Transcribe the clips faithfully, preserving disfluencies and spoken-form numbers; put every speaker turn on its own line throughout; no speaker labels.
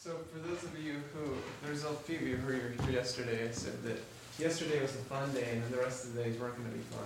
So for those of you who, there's a few of you who were here yesterday, I said that yesterday was a fun day and then the rest of the days weren't going to be fun.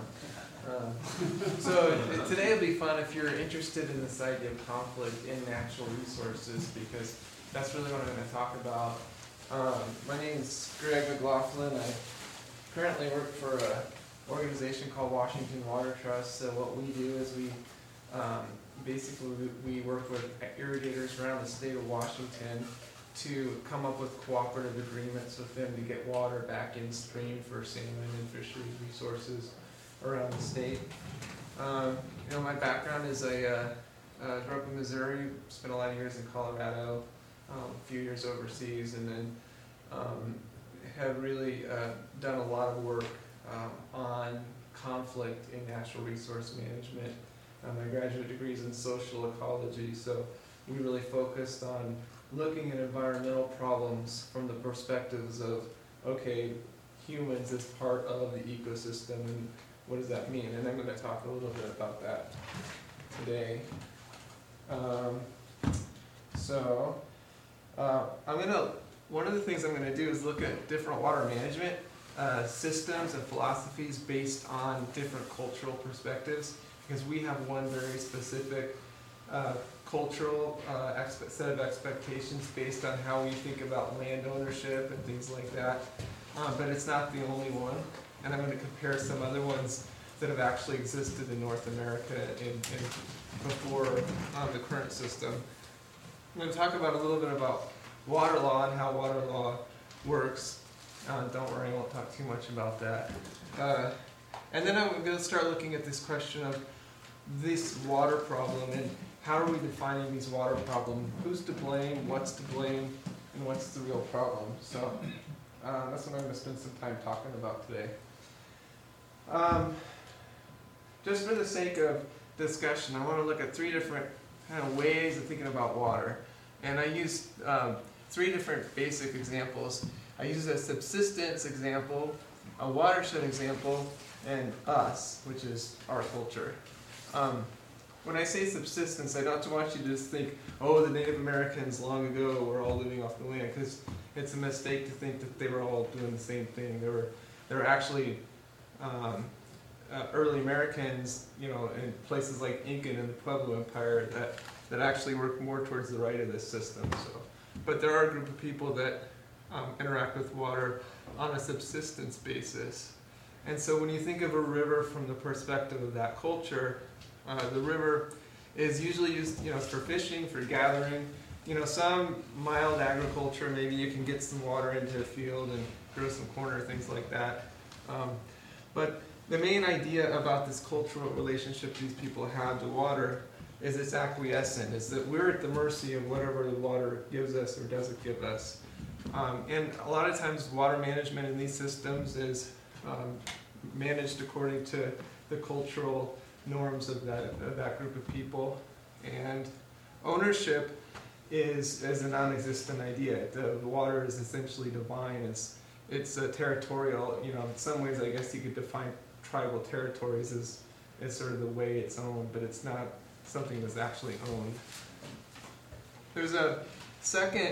Um, so it, today will be fun if you're interested in this idea of conflict in natural resources, because that's really what I'm going to talk about. Um, my name is Greg McLaughlin. I currently work for an organization called Washington Water Trust. So what we do is we um, basically we, we work with irrigators around the state of Washington to come up with cooperative agreements with them to get water back in stream for salmon and fisheries resources around the state. Um, you know, my background is I uh, uh, grew up in Missouri, spent a lot of years in Colorado, um, a few years overseas, and then um, have really uh, done a lot of work um, on conflict in natural resource management. Uh, my graduate degree is in social ecology, so we really focused on looking at environmental problems from the perspectives of, okay, humans as part of the ecosystem, and what does that mean? And I'm going to talk a little bit about that today. Um, so, uh, I'm going to, one of the things I'm going to do is look at different water management uh, systems and philosophies based on different cultural perspectives, because we have one very specific uh, cultural uh, expe- set of expectations based on how we think about land ownership and things like that. Uh, but it's not the only one. And I'm going to compare some other ones that have actually existed in North America in, in before um, the current system. I'm going to talk about a little bit about water law and how water law works. Uh, don't worry, I won't talk too much about that. Uh, and then I'm going to start looking at this question of this water problem and how are we defining these water problems? Who's to blame? What's to blame? And what's the real problem? So uh, that's what I'm going to spend some time talking about today. Um, just for the sake of discussion, I want to look at three different kind of ways of thinking about water. And I use um, three different basic examples. I use a subsistence example, a watershed example, and us, which is our culture. Um, When I say subsistence, I don't want you to just think, oh, the Native Americans long ago were all living off the land, because it's a mistake to think that they were all doing the same thing. There were, there were actually um, uh, early Americans, you know, in places like Incan and the Pueblo Empire that, that actually worked more towards the right of this system. So, but there are a group of people that um, interact with water on a subsistence basis. And so when you think of a river from the perspective of that culture, Uh, the river is usually used, you know, for fishing, for gathering. You know, some mild agriculture, maybe you can get some water into a field and grow some corn or things like that. Um, but the main idea about this cultural relationship these people have to water is it's acquiescent, is that we're at the mercy of whatever the water gives us or doesn't give us. Um, and a lot of times water management in these systems is um, managed according to the cultural norms of that of that group of people, and ownership is is a non-existent idea. The, the water is essentially divine. It's it's a territorial. You know, in some ways, I guess you could define tribal territories as as sort of the way it's owned, but it's not something that's actually owned. There's a second,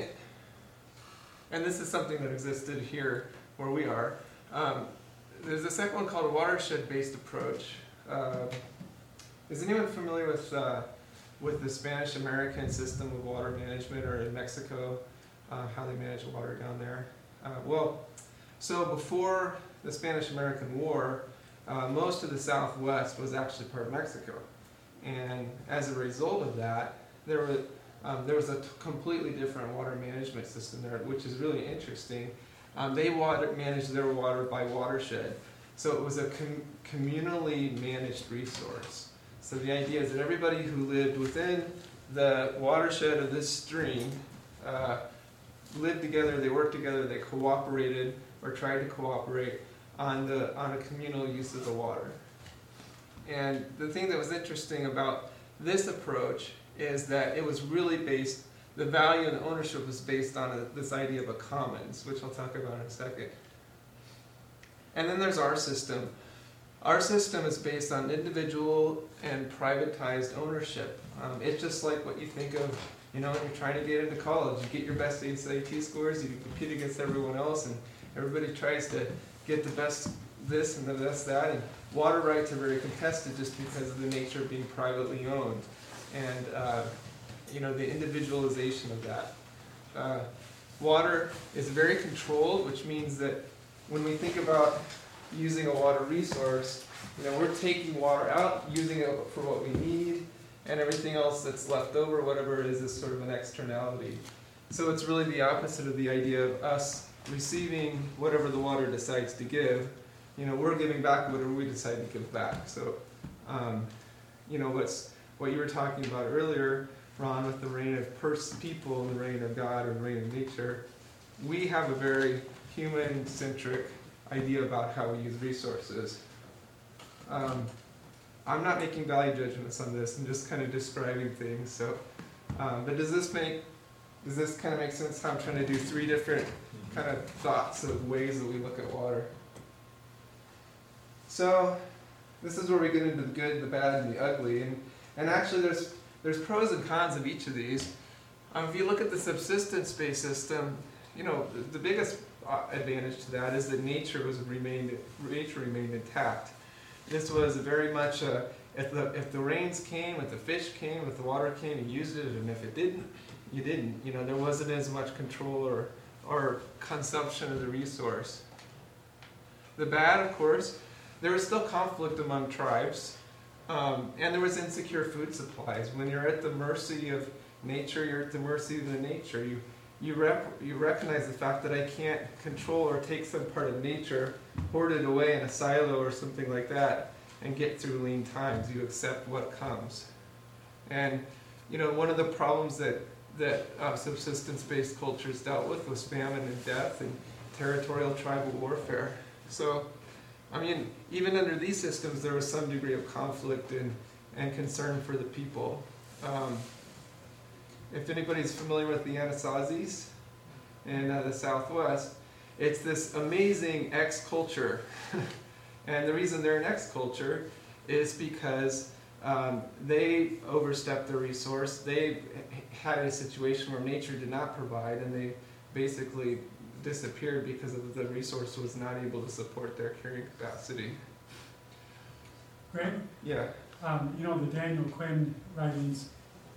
and this is something that existed here where we are. Um, there's a second one called a watershed-based approach. Uh, Is anyone familiar with uh, with the Spanish-American system of water management, or in Mexico, uh, how they manage water down there? Uh, well, so before the Spanish-American War, uh, most of the Southwest was actually part of Mexico, and as a result of that, there were um, there was a t- completely different water management system there, which is really interesting. Um, they water managed their water by watershed, so it was a com- communally managed resource. So the idea is that everybody who lived within the watershed of this stream uh, lived together, they worked together, they cooperated or tried to cooperate on the on a communal use of the water. And the thing that was interesting about this approach is that it was really based, the value and the ownership was based on a, this idea of a commons, which I'll talk about in a second. And then there's our system. Our system is based on individual and privatized ownership. Um, it's just like what you think of You know, when you're trying to get into college, you get your best S A T scores, you compete against everyone else, and everybody tries to get the best this and the best that. And water rights are very contested just because of the nature of being privately owned, and uh, you know, the individualization of that. Uh, water is very controlled, which means that when we think about using a water resource, you know, we're taking water out, using it for what we need, and everything else that's left over, whatever it is, is sort of an externality. So it's really the opposite of the idea of us receiving whatever the water decides to give. You know, we're giving back whatever we decide to give back. So, um, you know, what's what you were talking about earlier, Ron, with the reign of pers- people and the reign of God and the reign of nature, we have a very human-centric idea about how we use resources. Um, I'm not making value judgments on this. I'm just kind of describing things. So, um, but does this make does this kind of make sense? How I'm trying to do three different kind of thoughts of ways that we look at water. So, this is where we get into the good, the bad, and the ugly. And and actually, there's there's pros and cons of each of these. Um, if you look at the subsistence-based system, you know, the, the biggest advantage to that is that nature was remained nature remained intact. This was very much a, if the if the rains came, if the fish came, if the water came, you used it, and if it didn't, you didn't. You know, there wasn't as much control or or consumption of the resource. The bad, of course, there was still conflict among tribes, um, and there was insecure food supplies. When you're at the mercy of nature, you're at the mercy of the nature. You you rep, you recognize the fact that I can't control or take some part of nature, hoard it away in a silo or something like that, and get through lean times. You accept what comes. And you know, one of the problems that that uh, subsistence-based cultures dealt with was famine and death and territorial tribal warfare. So, I mean, even under these systems, there was some degree of conflict and, and concern for the people. Um, if anybody's familiar with the Anasazis in uh, the Southwest, it's this amazing X-culture. And the reason they're an X-culture is because um, they overstepped their resource. They had a situation where nature did not provide, and they basically disappeared because of the resource was not able to support their carrying capacity.
Greg?
Yeah.
Um, you know, the Daniel Quinn writings,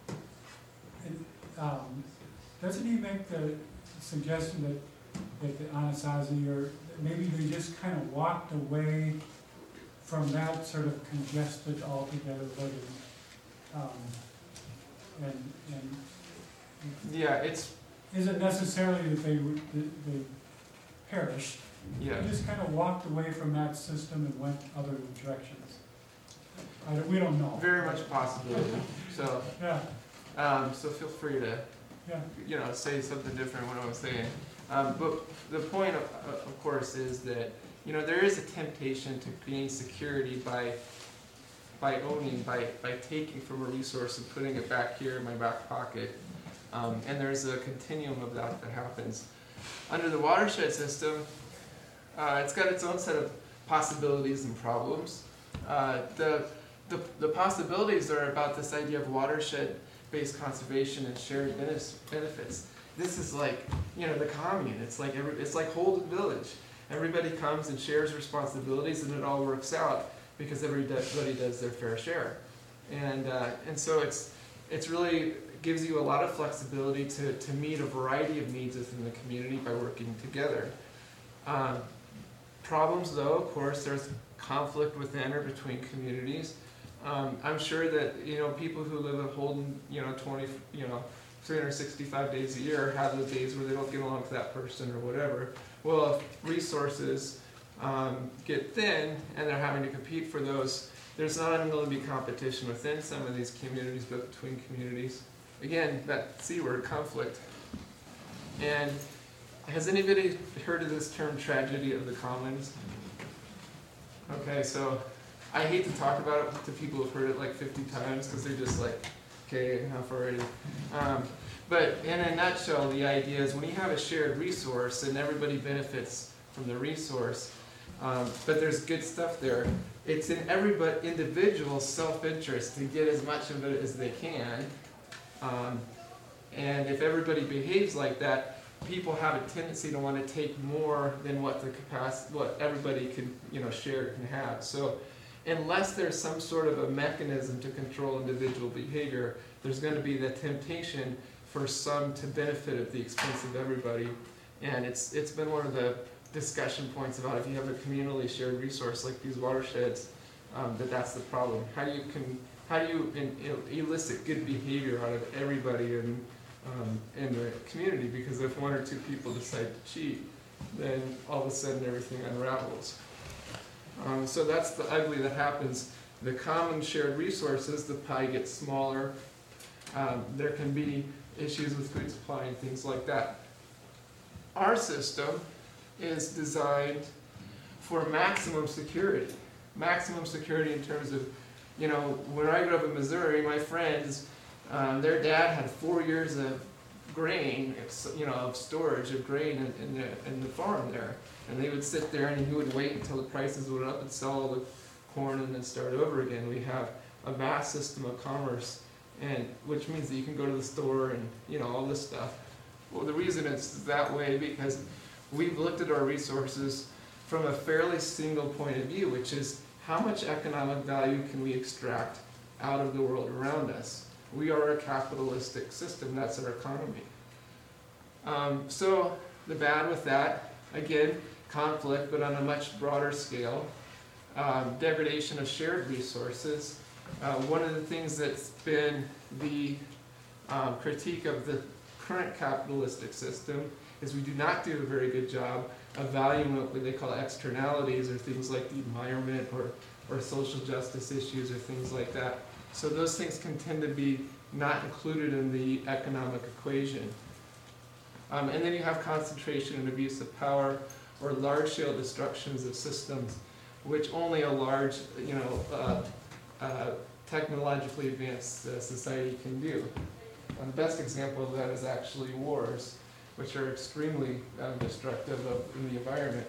it, um, doesn't he make the suggestion that, that the Anasazi, or that maybe they just kind of walked away from that sort of congested altogether living? Um, and, and
Yeah, it's...
Isn't necessarily that they, that they perished.
Yeah.
They just kind of walked away from that system and went other directions. I don't, we don't know.
Very much a possibility. So,
Yeah,
um, so feel free to,
yeah.
you know, say something different when I was saying. Um, but the point, of, of course, is that, you know, there is a temptation to gain security by by owning, by, by taking from a resource and putting it back here in my back pocket. Um, and there's a continuum of that that happens. Under the watershed system, uh, it's got its own set of possibilities and problems. Uh, the, the, the possibilities are about this idea of watershed-based conservation and shared benefits. This is like, you know, the commune. It's like, every, it's like Holden Village. Everybody comes and shares responsibilities, and it all works out because everybody does their fair share. And, uh, and so it's, it's really gives you a lot of flexibility to, to meet a variety of needs within the community by working together. Um, problems, though, of course, there's conflict within or between communities. Um, I'm sure that, you know, people who live at Holden, you know, twenty, you know, three hundred sixty-five days a year have those days where they don't get along with that person or whatever. Well, if resources um, get thin and they're having to compete for those, there's not only going to be competition within some of these communities, but between communities. Again, that C word, conflict. And has anybody heard of this term, tragedy of the commons? Okay, so I hate to talk about it to people who've heard it like fifty times because they're just like, okay, enough already. Um, but in a nutshell, the idea is when you have a shared resource and everybody benefits from the resource, um, but there's good stuff there, it's in every but individual's self-interest to get as much of it as they can. Um, And if everybody behaves like that, people have a tendency to want to take more than what the capacity, what everybody can, you know, share can have. So unless there's some sort of a mechanism to control individual behavior, there's going to be the temptation for some to benefit at the expense of everybody. And it's it's been one of the discussion points about if you have a communally shared resource like these watersheds, um, that that's the problem. How do you can how do you in, in, elicit good behavior out of everybody in um, in the community? Because if one or two people decide to cheat, then all of a sudden everything unravels. Um, so that's the ugly that happens. The common shared resources, the pie gets smaller. Um, there can be issues with food supply and things like that. Our system is designed for maximum security. Maximum security in terms of, you know, when I grew up in Missouri, my friends, um, their dad had four years of grain, you know, of storage of grain in, in, the, in the farm there. And they would sit there and he would wait until the prices went up and sell all the corn and then start over again. We have a vast system of commerce, and which means that you can go to the store and, you know, all this stuff. Well, the reason it's that way because we've looked at our resources from a fairly single point of view, which is how much economic value can we extract out of the world around us. We are a capitalistic system, that's our economy. Um, so the bad with that, again, conflict, but on a much broader scale. Um, degradation of shared resources. Uh, one of the things that's been the um, critique of the current capitalistic system is we do not do a very good job of valuing what they call externalities, or things like the environment or, or social justice issues or things like that. So those things can tend to be not included in the economic equation. Um, and then you have concentration and abuse of power, or large-scale destructions of systems, which only a large, you know, uh, uh, technologically advanced uh, society can do. And the best example of that is actually wars, which are extremely um, destructive of in the environment.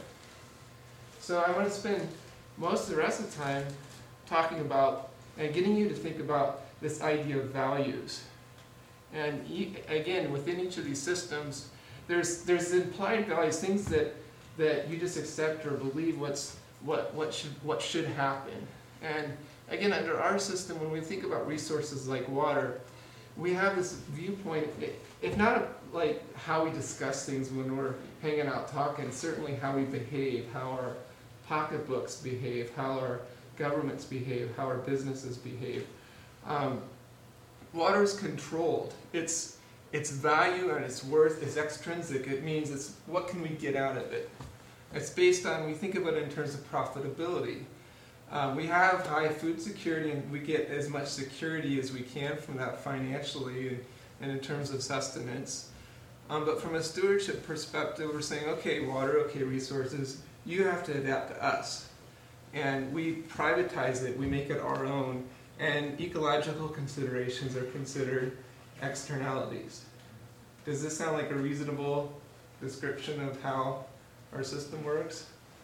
So I want to spend most of the rest of the time talking about and getting you to think about this idea of values. And e again, within each of these systems, there's there's implied values, things that that you just accept or believe what's what what should what should happen. And again, under our system, when we think about resources like water, we have this viewpoint, if not like how we discuss things when we're hanging out talking, certainly how we behave, how our pocketbooks behave, how our governments behave, how our businesses behave. Um, water is controlled. Its its value and its worth is extrinsic. It means it's what can we get out of it. It's based on, we think of it in terms of profitability. Um, we have high food security, and we get as much security as we can from that financially and, and in terms of sustenance. Um, but from a stewardship perspective, we're saying, okay, water, okay, resources, you have to adapt to us. And we privatize it, we make it our own, and ecological considerations are considered externalities. Does this sound like a reasonable description of how our system works?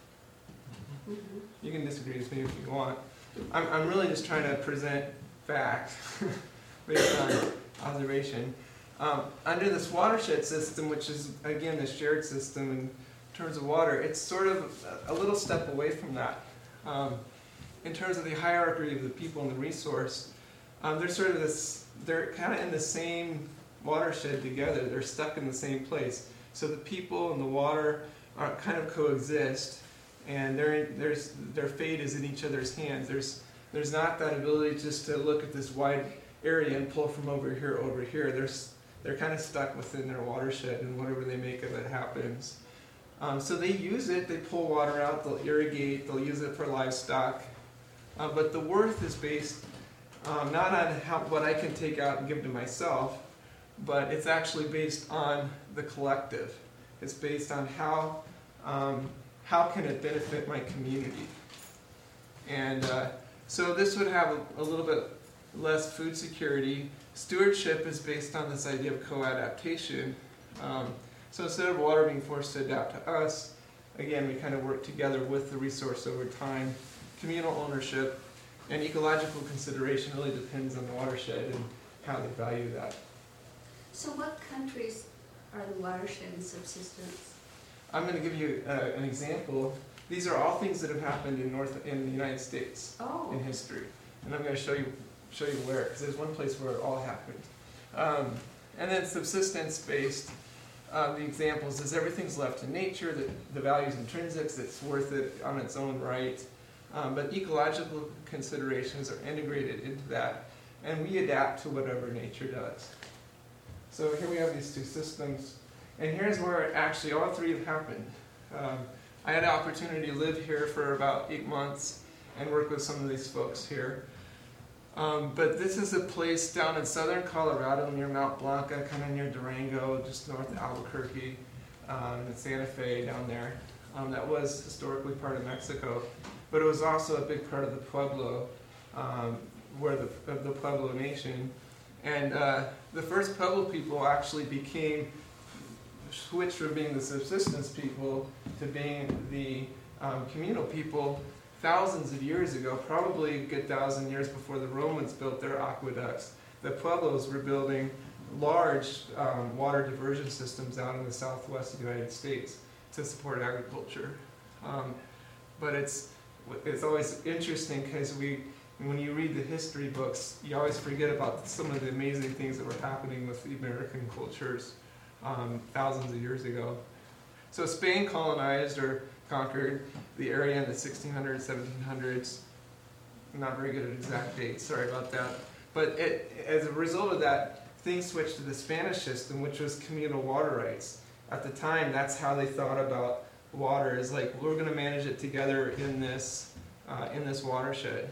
Mm-hmm. You can disagree with me if you want. I'm, I'm really just trying to present facts based on observation. Um, under this watershed system, which is, again, the shared system in terms of water, it's sort of a, a little step away from that. Um, in terms of the hierarchy of the people and the resource, um, they're sort of this, they're kind of in the same watershed together. They're stuck in the same place. So the people and the water are kind of coexist, and they're in, there's, their fate is in each other's hands. There's, there's not that ability just to look at this wide area and pull from over here over here. They're, they're kind of stuck within their watershed, and whatever they make of it happens. Um, so they use it, they pull water out, they'll irrigate, they'll use it for livestock. Uh, but the worth is based um, not on how, what I can take out and give to myself, but it's actually based on the collective. It's based on how, um, how can it benefit my community. And uh, so this would have a, a little bit less food security. Stewardship is based on this idea of co-adaptation. Um, so instead of water being forced to adapt to us, again, we kind of work together with the resource over time. Communal ownership and ecological consideration really depends on the watershed and how they value that.
So what countries are the watershed and subsistence?
I'm going to give you uh, an example. These are all things that have happened in North in the United States
Oh.
in history, and I'm going to show you show you where, because there's one place where it all happened. Um, and then subsistence-based, uh, the examples is everything's left to nature. That the value is intrinsic, it's worth it on its own right. Um, but ecological considerations are integrated into that, and we adapt to whatever nature does. So here we have these two systems, and here's where actually all three have happened. Um, I had an opportunity to live here for about eight months and work with some of these folks here. Um, but this is a place down in southern Colorado near Mount Blanca, kind of near Durango, just north of Albuquerque, um, and Santa Fe down there. Um, that was historically part of Mexico, but it was also a big part of the Pueblo, um, where the, of the Pueblo Nation. And uh, the first Pueblo people actually became, switched from being the subsistence people to being the um, communal people thousands of years ago, probably a good thousand years before the Romans built their aqueducts. The Pueblos were building large um, water diversion systems out in the southwest United States to support agriculture. Um, but it's it's always interesting because we, when you read the history books, you always forget about some of the amazing things that were happening with the American cultures um, thousands of years ago. So Spain colonized or conquered the area in the sixteen hundreds, seventeen hundreds. I'm not very good at exact dates, sorry about that. But it, as a result of that, things switched to the Spanish system, which was communal water rights. At the time, that's how they thought about water, is like, we're going to manage it together in this, uh, in this watershed.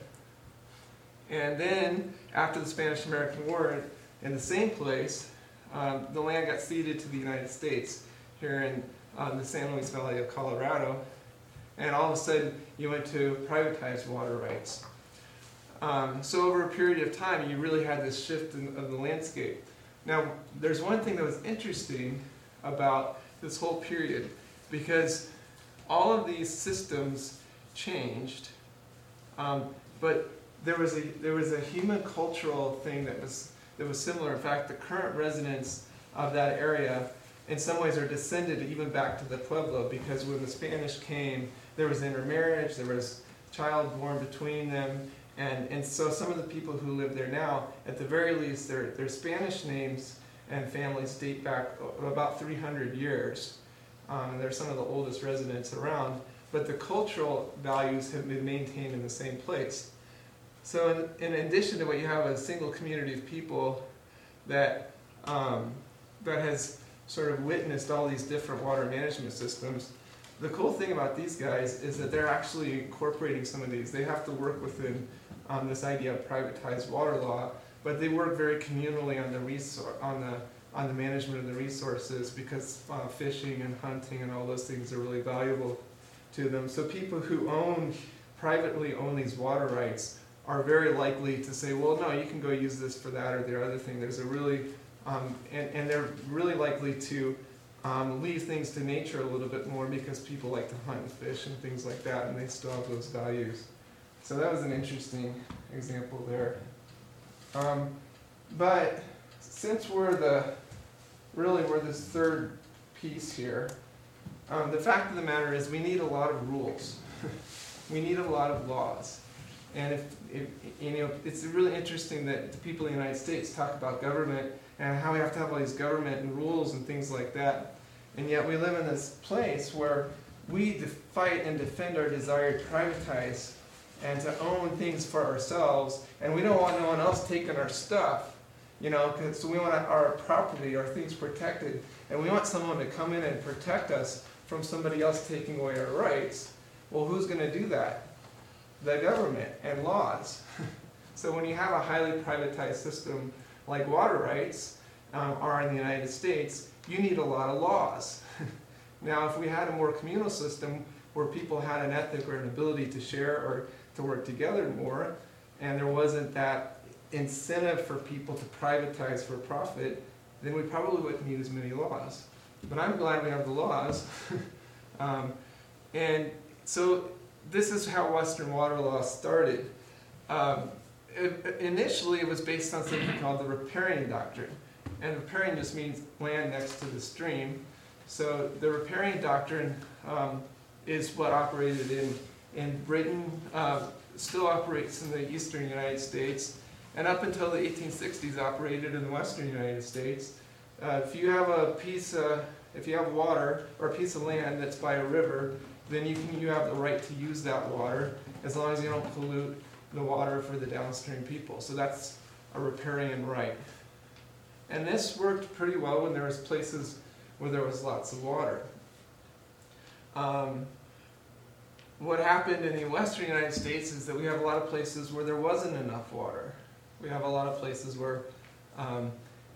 And then, after the Spanish-American War, in the same place, um, the land got ceded to the United States here in um, the San Luis Valley of Colorado, and all of a sudden you went to privatized water rights. Um, so over a period of time, you really had this shift in, of the landscape. Now, there's one thing that was interesting about this whole period, because all of these systems changed, um, but there was a there was a human cultural thing that was that was similar. In fact, the current residents of that area, in some ways, are descended even back to the Pueblo, because when the Spanish came, there was intermarriage, there was child born between them, and, and so some of the people who live there now, at the very least, their, their Spanish names and families date back about three hundred years. Um, and they're some of the oldest residents around, but the cultural values have been maintained in the same place. So in, in addition to what you have, a single community of people that, um, that has sort of witnessed all these different water management systems, the cool thing about these guys is that they're actually incorporating some of these. They have to work within um, this idea of privatized water law, but they work very communally on the resor- on the on the management of the resources, because uh, fishing and hunting and all those things are really valuable to them. So people who own, privately own these water rights are very likely to say, well, no, you can go use this for that or the other thing. There's a really, um, and, and they're really likely to um, leave things to nature a little bit more, because people like to hunt and fish and things like that, and they still have those values. So that was an interesting example there. Um, but since we're the, really we're this third piece here, um, the fact of the matter is we need a lot of rules. We need a lot of laws. And if, if, you know, it's really interesting that the people in the United States talk about government and how we have to have all these government and rules and things like that. And yet we live in this place where we fight and defend our desire to privatize and to own things for ourselves, and we don't want no one else taking our stuff, you know, cause, so we want our property, our things protected, and we want someone to come in and protect us from somebody else taking away our rights. Well, who's going to do that? The government and laws. So when you have a highly privatized system like water rights um, are in the United States, you need a lot of laws. Now, if we had a more communal system where people had an ethic or an ability to share or to work together more, and there wasn't that incentive for people to privatize for profit, then we probably wouldn't need as many laws. But I'm glad we have the laws. um, and so this is how Western water law started. Um, it, initially, it was based on something called the riparian doctrine. and riparian just means land next to the stream. So the riparian doctrine um, is what operated in, in Britain, uh, still operates in the eastern United States, and up until the eighteen sixties operated in the western United States. Uh, if you have a piece, uh, if you have water or a piece of land that's by a river, then you can you have the right to use that water as long as you don't pollute the water for the downstream people. So that's a riparian right. And this worked pretty well when there was places where there was lots of water. Um, what happened in the western United States is that we have a lot of places where there wasn't enough water. We have a lot of places where um,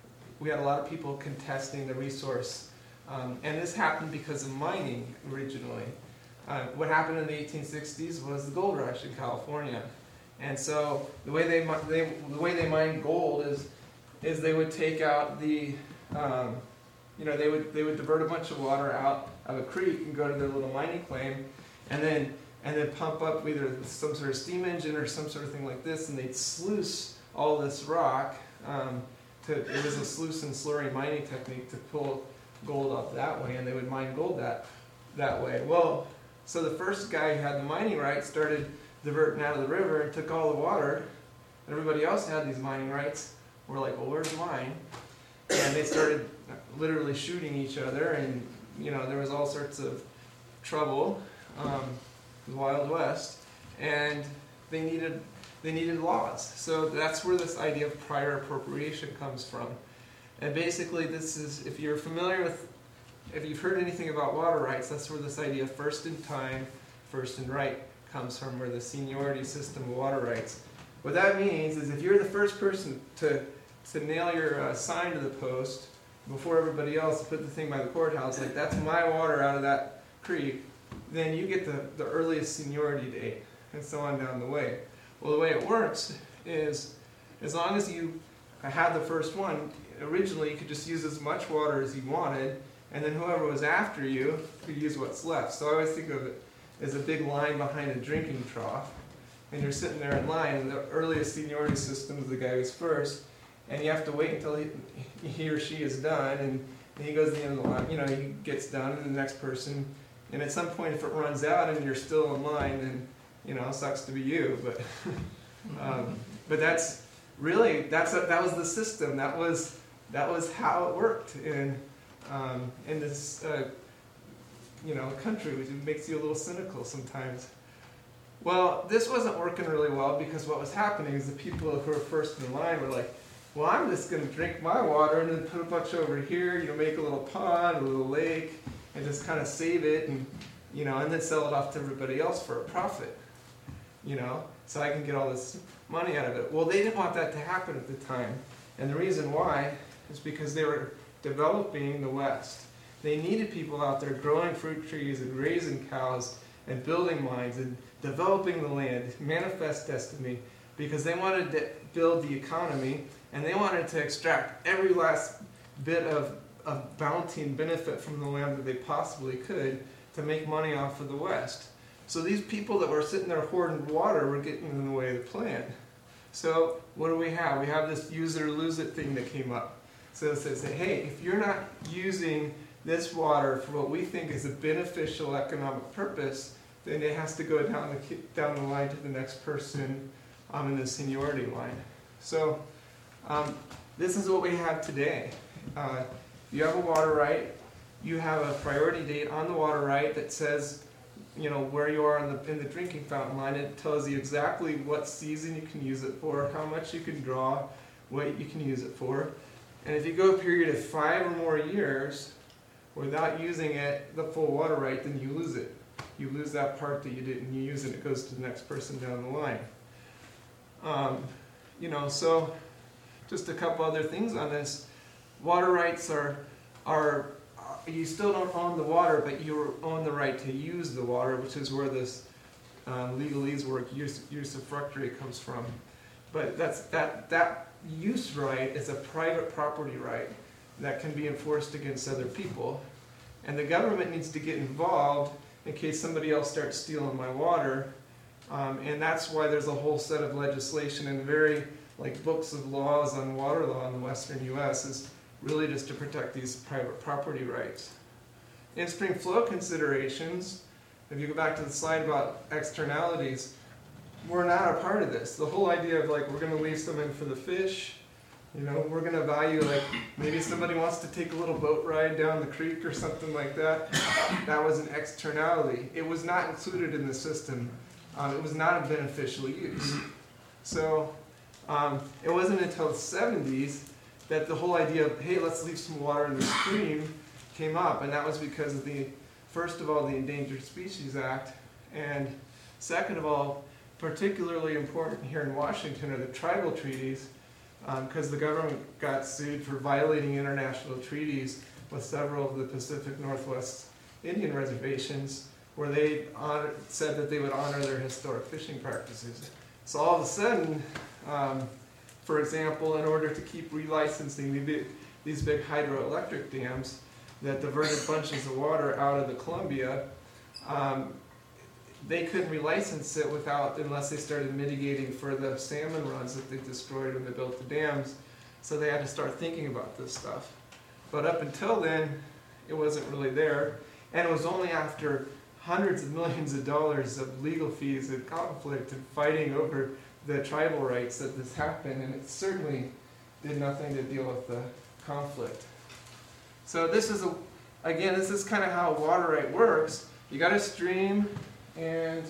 we had a lot of people contesting the resource. Um, and this happened because of mining originally. Uh, what happened in the eighteen sixties was the gold rush in California. And so the way they, they, the way they mined gold is, is they would take out the, um, you know, they would, they would divert a bunch of water out of a creek and go to their little mining claim, and then, and then pump up either some sort of steam engine or some sort of thing like this, and they'd sluice all this rock. Um, to, it was a sluice and slurry mining technique to pull gold up that way, and they would mine gold that, that way. Well, so the first guy who had the mining rights started diverting out of the river and took all the water. Everybody else had these mining rights. We're like, well, where's mine? And they started literally shooting each other, and you know there was all sorts of trouble, um, the Wild West, and they needed they needed laws. So that's where this idea of prior appropriation comes from. And basically, this is, if you're familiar with, if you've heard anything about water rights, that's where this idea of first in time, first in right comes from, where the seniority system of water rights. What that means is if you're the first person to, to nail your uh, sign to the post before everybody else, put the thing by the courthouse, like that's my water out of that creek, then you get the, the earliest seniority date, and so on down the way. Well, the way it works is as long as you had the first one, originally you could just use as much water as you wanted, and then whoever was after you could use what's left. So I always think of it as a big line behind a drinking trough, and you're sitting there in line, and the earliest seniority system is the guy who's first, and you have to wait until he, he or she is done, and he goes to the end of the line, you know, he gets done, and the next person, and at some point if it runs out and you're still in line, then, you know, it sucks to be you, but, um, but that's really, that's a, that was the system, that was, that was how it worked in, um, in this, uh, you know, country, which makes you a little cynical sometimes. Well, this wasn't working really well because what was happening is the people who were first in line were like, well, I'm just going to drink my water and then put a bunch over here, you know, make a little pond, a little lake, and just kind of save it, and, you know, and then sell it off to everybody else for a profit, you know, so I can get all this money out of it. Well, they didn't want that to happen at the time, and the reason why is because they were developing the West. They needed people out there growing fruit trees and raising cows and building mines and developing the land, manifest destiny, because they wanted to build the economy and they wanted to extract every last bit of, of bounty and benefit from the land that they possibly could to make money off of the West. So these people that were sitting there hoarding water were getting in the way of the plan. So what do we have? We have this use it or lose it thing that came up. So it says, hey, if you're not using this water for what we think is a beneficial economic purpose, then it has to go down the, down the line to the next person um, in the seniority line. So um, this is what we have today. Uh, you have a water right, you have a priority date on the water right that says, you know, where you are in the, in the drinking fountain line. It tells you exactly what season you can use it for, how much you can draw, what you can use it for. And if you go a period of five or more years without using it, the full water right, then you lose it. You lose that part that you didn't use, and it goes to the next person down the line. Um, you know, so just a couple other things on this. Water rights are, are, you still don't own the water, but you own the right to use the water, which is where this um, legalese work, use, usufructuary, comes from. But that's, that, that use right is a private property right that can be enforced against other people. And the government needs to get involved in case somebody else starts stealing my water. Um, and that's why there's a whole set of legislation and very, like, books of laws on water law in the western U S is, really just to protect these private property rights. In-stream flow considerations, if you go back to the slide about externalities, we're not a part of this. The whole idea of like, we're gonna leave something for the fish, you know, we're gonna value like, maybe somebody wants to take a little boat ride down the creek or something like that. That was an externality. It was not included in the system. Um, it was not a beneficial use. So um, it wasn't until the seventies that the whole idea of, hey, let's leave some water in the stream came up, and that was because of the, first of all, the Endangered Species Act, and second of all, particularly important here in Washington are the tribal treaties, because um, the government got sued for violating international treaties with several of the Pacific Northwest Indian reservations, where they honor, said that they would honor their historic fishing practices. So all of a sudden, um, for example, in order to keep relicensing the big, these big hydroelectric dams that diverted bunches of water out of the Columbia, um, they couldn't relicense it without, unless they started mitigating for the salmon runs that they destroyed when they built the dams. So they had to start thinking about this stuff. But up until then, it wasn't really there. And it was only after hundreds of millions of dollars of legal fees and conflict and fighting over the tribal rights that this happened, and it certainly did nothing to deal with the conflict. So this is, a, again, this is kind of how water right works. You got a stream, and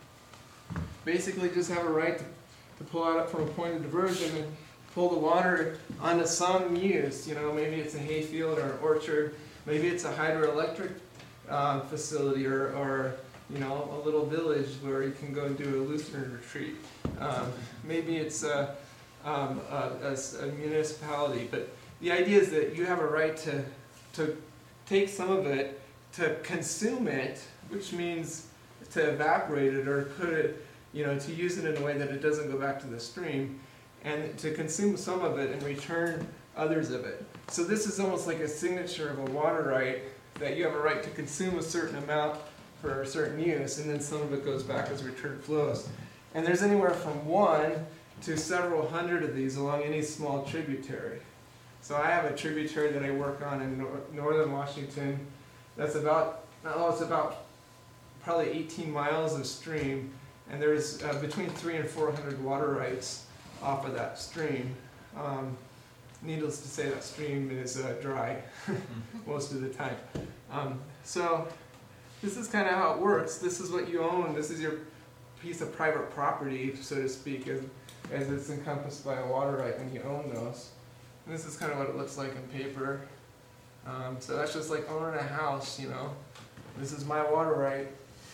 basically just have a right to, to pull out from a point of diversion and pull the water onto some use. You know, maybe it's a hayfield or an orchard, maybe it's a hydroelectric uh, facility, or, or you know, a little village where you can go and do a Lutheran retreat. Um, maybe it's a, um, a, a, a municipality, but the idea is that you have a right to, to take some of it, to consume it, which means to evaporate it or put it, you know, to use it in a way that it doesn't go back to the stream, and to consume some of it and return others of it. So this is almost like a signature of a water right, that you have a right to consume a certain amount for a certain use, and then some of it goes back as return flows. And there's anywhere from one to several hundred of these along any small tributary. So I have a tributary that I work on in nor northern Washington that's about, oh, it's about probably eighteen miles of stream, and there's uh, between three and four hundred water rights off of that stream. Um, needless to say, that stream is uh, dry most of the time. Um, so this is kind of how it works. This is what you own. This is your piece of private property, so to speak, as, as it's encompassed by a water right when you own those. And this is kind of what it looks like in paper. Um, so that's just like owning a house, you know. This is my water right.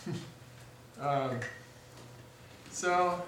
um, so,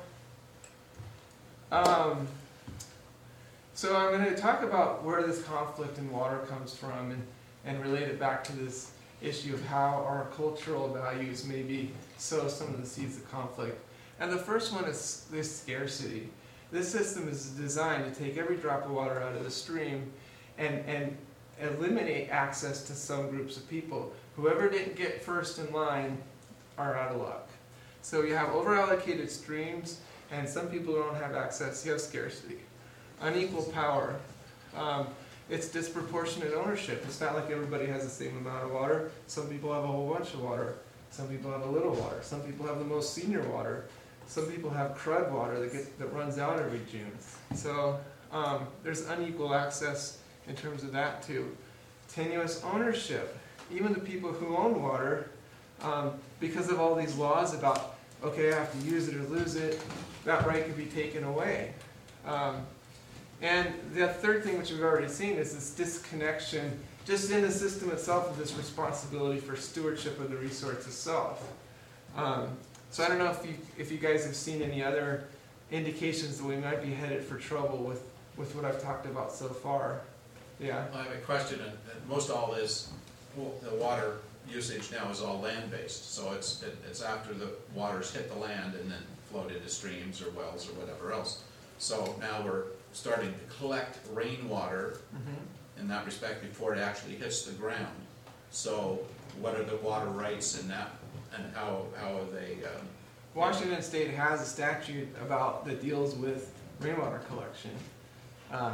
um, so I'm going to talk about where this conflict in water comes from, and, and relate it back to this issue of how our cultural values maybe sow some of the seeds of conflict. And the first one is this scarcity. This system is designed to take every drop of water out of the stream and, and eliminate access to some groups of people. Whoever didn't get first in line are out of luck. So you have overallocated streams, and some people don't have access. You have scarcity. Unequal power. Um, it's disproportionate ownership. It's not like everybody has the same amount of water. Some people have a whole bunch of water. Some people have a little water. Some people have the most senior water. Some people have crud water that gets, that runs out every June. So um, there's unequal access in terms of that too. Tenuous ownership. Even the people who own water, um, because of all these laws about, okay, I have to use it or lose it, that right could be taken away. Um, and the third thing, which we've already seen, is this disconnection just in the system itself of this responsibility for stewardship of the resource itself. Um, so I don't know if you, if you guys have seen any other indications that we might be headed for trouble with, with what I've talked about so far. Yeah?
I have a question, and, and most all is, well, the water usage now is all land-based, so it's, it, it's after the waters hit the land and then flowed into streams or wells or whatever else. So now we're starting to collect rainwater
Mm-hmm.
in that respect before it actually hits the ground. So what are the water rights in that, and how, how are they? Um,
Washington State has a statute about that deals with rainwater collection. Um,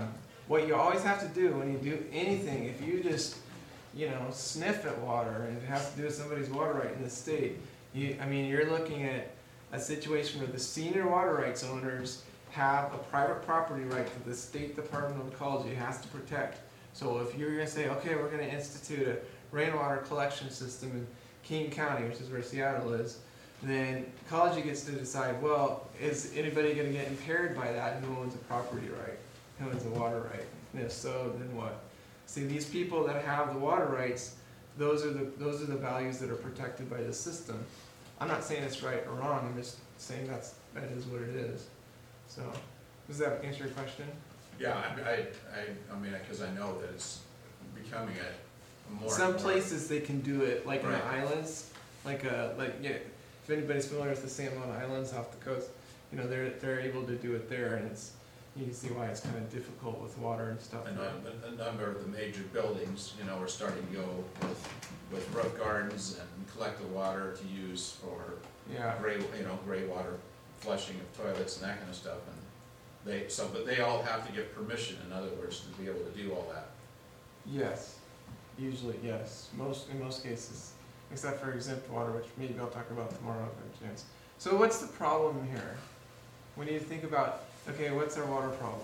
what you always have to do when you do anything, if you just, you know, sniff at water and it has to do with somebody's water right in the state, you, I mean, you're looking at a situation where the senior water rights owners have a private property right that the State Department of Ecology has to protect. So if you're going to say, okay, we're going to institute a rainwater collection system in King County, which is where Seattle is, then ecology gets to decide, well, is anybody going to get impaired by that, and who owns a property right? Who owns a water right? And if so, then what? See, these people that have the water rights, those are the those are the values that are protected by the system. I'm not saying it's right or wrong, I'm just saying that's that is what it is. So, does that answer your question?
Yeah, I, I, I, I mean, because I know that it's becoming a more.
Some
more-
places they can do it, like in the
Right.
islands, like uh, like yeah. If anybody's familiar with the Sandlot Islands off the coast, you know they're they're able to do it there, and it's you can see why it's kind of difficult with water and stuff.
A, num- a number of the major buildings, you know, are starting to go with, with roof gardens and collect the water to use for
Yeah.
gray, you know, gray water flushing of toilets and that kind of stuff. And they, so, but they all have to get permission, in other words, to be able to do all that.
Yes. Usually, yes. Most in most cases, except for exempt water, which maybe I'll talk about tomorrow if I have a chance. So what's the problem here? When you think about, okay, what's our water problem?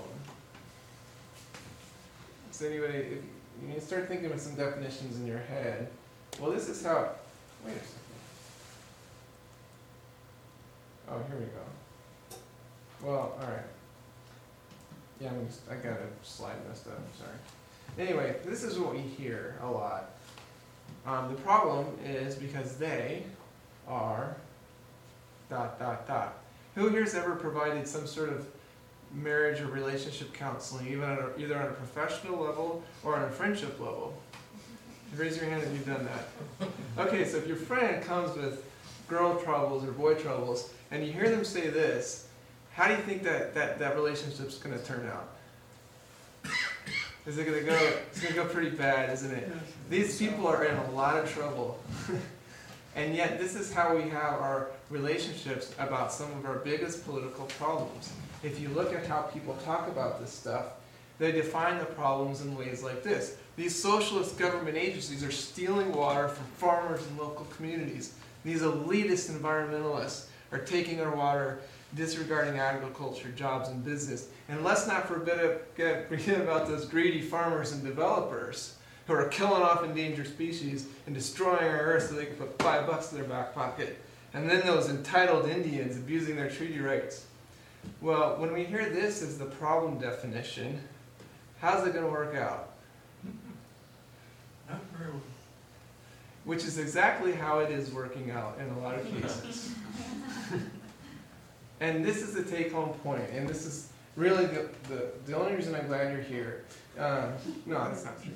Does anybody, if you start thinking of some definitions in your head, well, this is how, wait a second. Oh, here we go. Well, all right. Yeah, I'm just, I got a slide messed up, sorry. Anyway, this is what we hear a lot. Um, the problem is because they are dot, dot, dot. Who here's ever provided some sort of marriage or relationship counseling, even on a, either on a professional level or on a friendship level? Raise your hand if you've done that. Okay, so if your friend comes with girl troubles or boy troubles, and you hear them say this, how do you think that, that, that relationship's going to turn out? Is it going to go, it's going to go pretty bad, isn't it? These people are in a lot of trouble. And yet this is how we have our relationships about some of our biggest political problems. If you look at how people talk about this stuff, they define the problems in ways like this. These socialist government agencies are stealing water from farmers and local communities. These elitist environmentalists are taking our water, disregarding agriculture, jobs, and business. And let's not forget, forget about those greedy farmers and developers who are killing off endangered species and destroying our earth so they can put five bucks in their back pocket. And then those entitled Indians abusing their treaty rights. Well, when we hear this as the problem definition, how's it going to work out?
Not very well.
Which is exactly how it is working out in a lot of cases. And this is the take-home point, and this is really the, the, the only reason I'm glad you're here. Um, no, that's not true.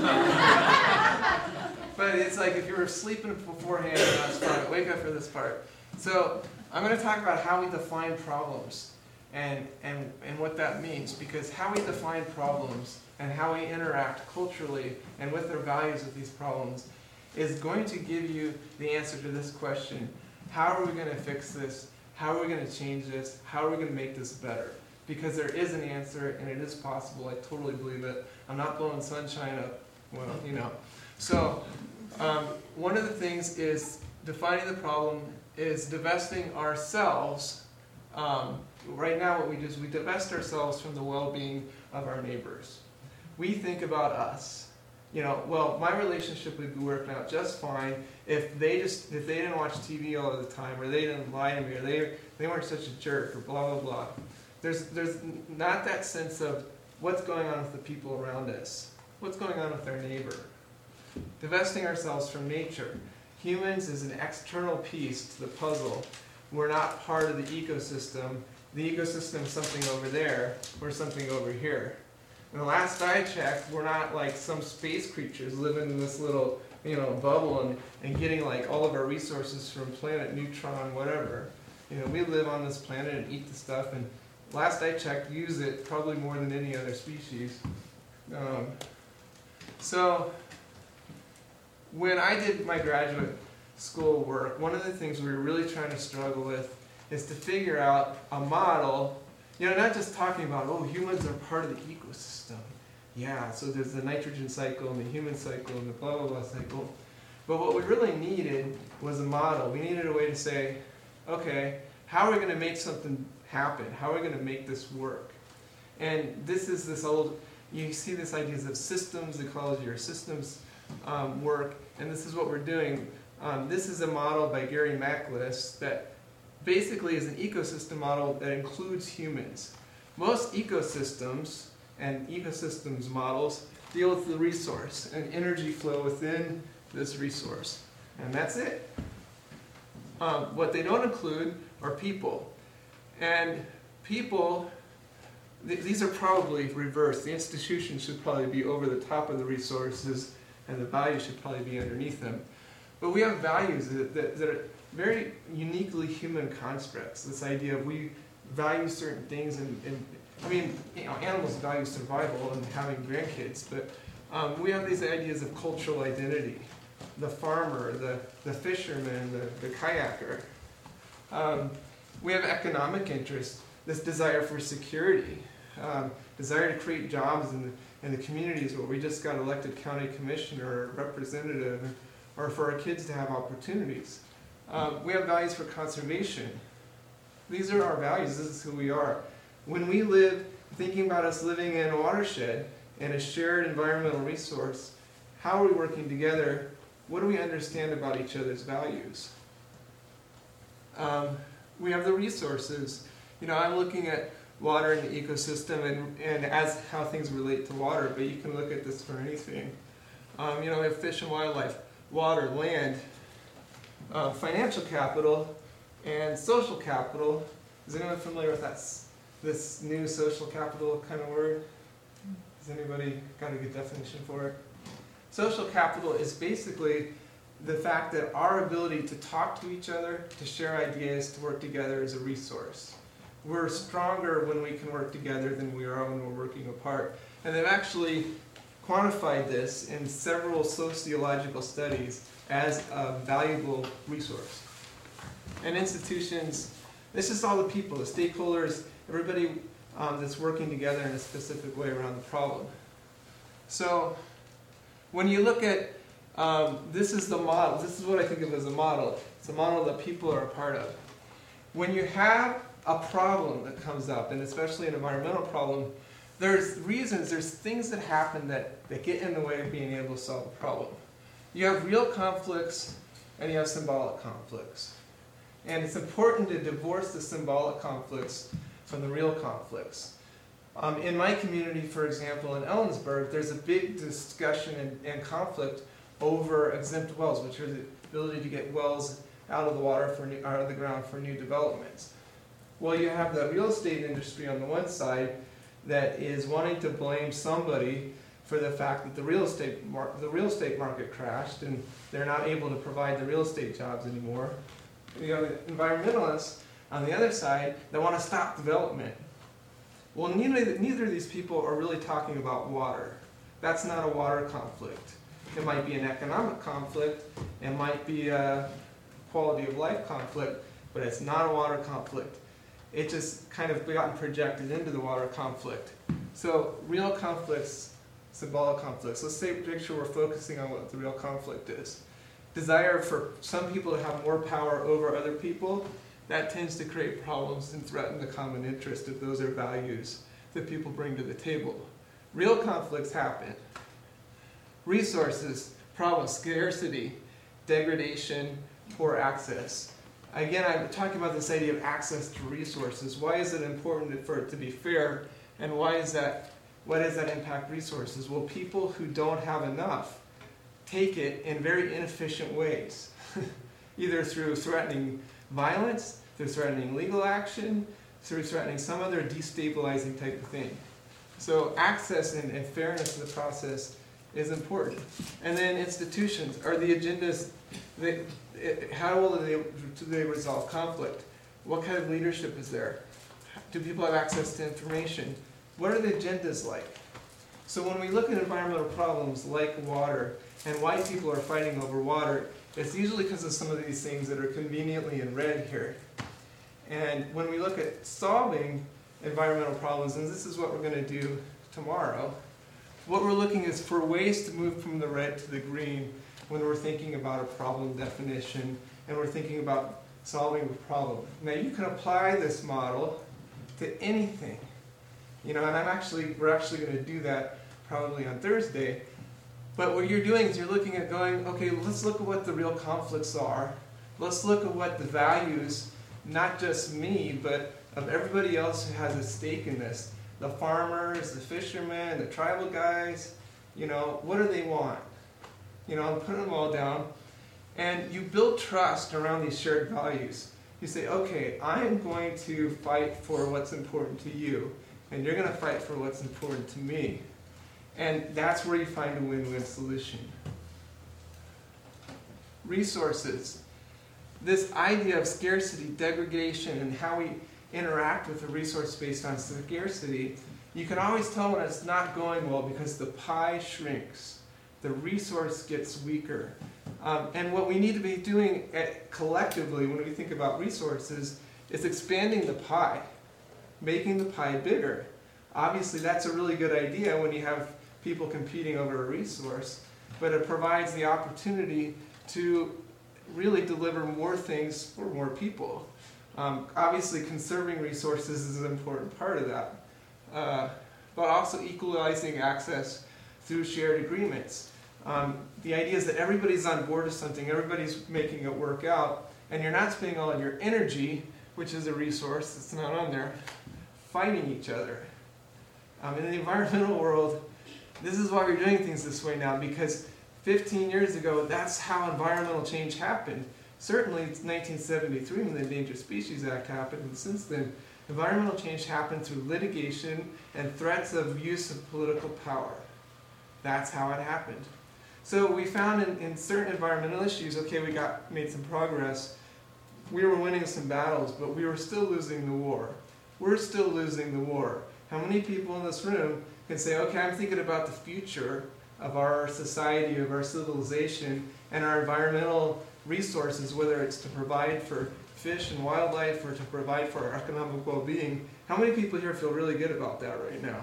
But it's like if you were sleeping beforehand, that's fine. Wake up for this part. So I'm going to talk about how we define problems and, and, and what that means, because how we define problems and how we interact culturally and with our values with these problems is going to give you the answer to this question: how are we going to fix this? How are we going to change this? How are we going to make this better? Because there is an answer, and it is possible. I totally believe it. I'm not blowing sunshine up. Well, you know. So um, one of the things is defining the problem is divesting ourselves. Um, right now what we do is we divest ourselves from the well-being of our neighbors. We think about us. You know, well, my relationship would be working out just fine if they just if they didn't watch T V all the time, or they didn't lie to me, or they they weren't such a jerk, or blah blah blah. There's there's not that sense of what's going on with the people around us, what's going on with our neighbor. Divesting ourselves from nature. Humans is an external piece to the puzzle. We're not part of the ecosystem. The ecosystem is something over there. We're something over here. And the last I checked, we're not like some space creatures living in this little, you know, bubble and, and getting like all of our resources from planet Neutron, whatever. You know, we live on this planet and eat the stuff, and last I checked, use it probably more than any other species. Um, so, when I did my graduate school work, one of the things we were really trying to struggle with is to figure out a model. You know, not just talking about, oh, humans are part of the ecosystem, yeah, so there's the nitrogen cycle and the human cycle and the blah, blah, blah cycle. But what we really needed was a model. We needed a way to say, okay, how are we going to make something happen? How are we going to make this work? And this is this old, you see this ideas of systems ecology or systems um, work, and this is what we're doing. Um, this is a model by Gary Mackless that basically is an ecosystem model that includes humans. Most ecosystems and ecosystems models deal with the resource and energy flow within this resource. And that's it. Um, what they don't include are people. And people, th these are probably reversed. The institution should probably be over the top of the resources and the values should probably be underneath them. But we have values that, that, that are very uniquely human constructs. This idea of we value certain things, and, and I mean, you know, animals value survival and having grandkids, but um, we have these ideas of cultural identity. The farmer, the, the fisherman, the, the kayaker. Um, we have economic interest, this desire for security, um, desire to create jobs in the, in the communities where we just got elected county commissioner or representative, or for our kids to have opportunities. Um, we have values for conservation. These are our values, this is who we are. When we live, thinking about us living in a watershed and a shared environmental resource, how are we working together? What do we understand about each other's values? Um, we have the resources. You know, I'm looking at water and the ecosystem and, and as how things relate to water, but you can look at this for anything. Um, you know, we have fish and wildlife, water, land, uh, financial capital, and social capital. Is anyone familiar with that, this new social capital kind of word? Has anybody got a good definition for it? Social capital is basically the fact that our ability to talk to each other, to share ideas, to work together is a resource. We're stronger when we can work together than we are when we're working apart. And they've actually quantified this in several sociological studies as a valuable resource. And institutions, this is all the people, the stakeholders, everybody um, that's working together in a specific way around the problem. So when you look at, um, this is the model, this is what I think of as a model. It's a model that people are a part of. When you have a problem that comes up, and especially an environmental problem, there's reasons, there's things that happen that, that get in the way of being able to solve a problem. You have real conflicts and you have symbolic conflicts. And it's important to divorce the symbolic conflicts from the real conflicts. Um, in my community, for example, in Ellensburg, there's a big discussion and, and conflict over exempt wells, which are the ability to get wells out of the water, for new, out of the ground for new developments. Well, you have the real estate industry on the one side that is wanting to blame somebody for the fact that the real estate mar the real estate market crashed and they're not able to provide the real estate jobs anymore. You have the environmentalists on the other side that want to stop development. Well, neither, neither of these people are really talking about water. That's not a water conflict. It might be an economic conflict, it might be a quality of life conflict, but it's not a water conflict. It just kind of gotten projected into the water conflict. So real conflicts, symbolic conflicts. Let's say picture we're focusing on what the real conflict is. Desire for some people to have more power over other people, that tends to create problems and threaten the common interest if those are values that people bring to the table. Real conflicts happen. Resources, problems, scarcity, degradation, poor access. Again, I'm talking about this idea of access to resources. Why is it important for it to be fair? And why is that, why does that impact resources? Well, people who don't have enough take it in very inefficient ways, either through threatening violence, through threatening legal action, through threatening some other destabilizing type of thing. So access and, and fairness in the process is important. And then institutions, are the agendas, they, it, how will they, do they resolve conflict? What kind of leadership is there? Do people have access to information? What are the agendas like? So when we look at environmental problems like water, and why people are fighting over water, it's usually because of some of these things that are conveniently in red here. And when we look at solving environmental problems, and this is what we're going to do tomorrow, what we're looking is for ways to move from the red to the green when we're thinking about a problem definition and we're thinking about solving a problem. Now you can apply this model to anything, you know, and I'm actually, we're actually going to do that probably on Thursday. But what you're doing is you're looking at going, okay, let's look at what the real conflicts are. Let's look at what the values, not just me, but of everybody else who has a stake in this. The farmers, the fishermen, the tribal guys, you know, what do they want? You know, I'm putting them all down. And you build trust around these shared values. You say, okay, I'm going to fight for what's important to you, and you're going to fight for what's important to me. And that's where you find a win-win solution. Resources. This idea of scarcity, degradation, and how we interact with a resource based on scarcity, you can always tell when it's not going well because the pie shrinks. The resource gets weaker. Um, and what we need to be doing at, collectively when we think about resources is expanding the pie, making the pie bigger. Obviously, that's a really good idea when you have people competing over a resource, but it provides the opportunity to really deliver more things for more people. Um, obviously, conserving resources is an important part of that, uh, but also equalizing access through shared agreements. Um, the idea is that everybody's on board with something, everybody's making it work out, and you're not spending all of your energy, which is a resource that's not on there, fighting each other. Um, in the environmental world, this is why we're doing things this way now, because fifteen years ago, that's how environmental change happened. Certainly, it's nineteen seventy-three when the Endangered Species Act happened, and since then, environmental change happened through litigation and threats of use of political power. That's how it happened. So we found in, in certain environmental issues, okay, we got made some progress. We were winning some battles, but we were still losing the war. We're still losing the war. How many people in this room can say, okay, I'm thinking about the future of our society, of our civilization, and our environmental resources, whether it's to provide for fish and wildlife or to provide for our economic well-being. How many people here feel really good about that right now?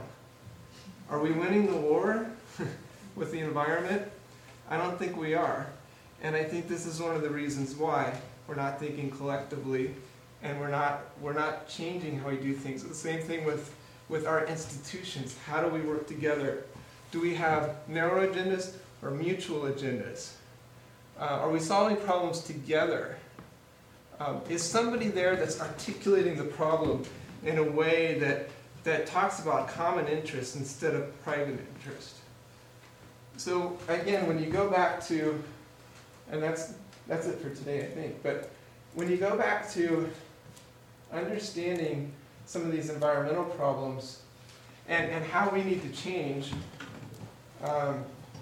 Are we winning the war with the environment? I don't think we are. And I think this is one of the reasons why we're not thinking collectively and we're not, we're not changing how we do things. It's the same thing with, with our institutions. How do we work together? Do we have narrow agendas or mutual agendas? Uh, are we solving problems together? Um, is somebody there that's articulating the problem in a way that, that talks about common interest instead of private interest? So again, when you go back to, and that's, that's it for today, I think, but when you go back to understanding some of these environmental problems and, and how we need to change, um,